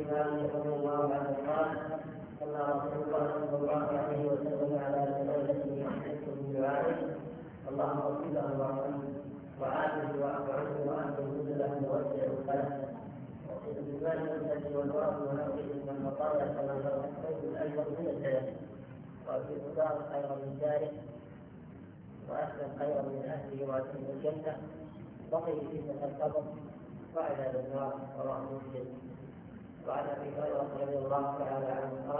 مالك رضي الله عنه قال صلى رسول الله صلى الله عليه وسلم على جنازته يحدث من دعائه اللهم اغفر له وارحمه وعافه واعف عنه واهله نزله ووسع الخلق وفي المال والنجم والبرد ونوعه من المطايا كما لو الخير ايضا من الجنه وفي الدار خيرا من ذلك واسلم خيرا من اهله وادخله الجنه بقي فتنه القبر وعذاب النار رواه مسلم. وعن ابي هريره رضي الله تعالى عنه